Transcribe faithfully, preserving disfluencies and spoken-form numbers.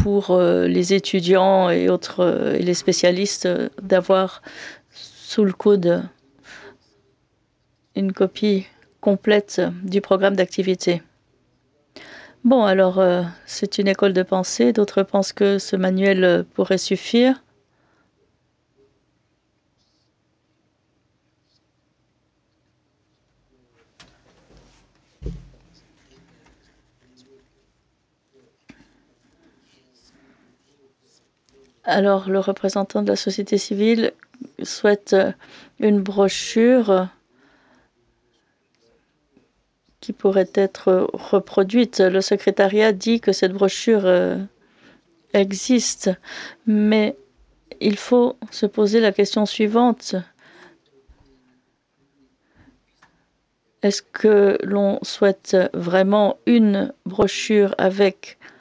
pour euh, les étudiants et autres euh, et les spécialistes euh, d'avoir sous le coude une copie complète du programme d'activité. Bon, alors euh, c'est une école de pensée. D'autres pensent que ce manuel euh, pourrait suffire. Alors, le représentant de la société civile souhaite euh, une brochure qui pourrait être reproduite. Le secrétariat dit que cette brochure euh, existe, mais il faut se poser la question suivante. Est-ce que l'on souhaite vraiment une brochure avec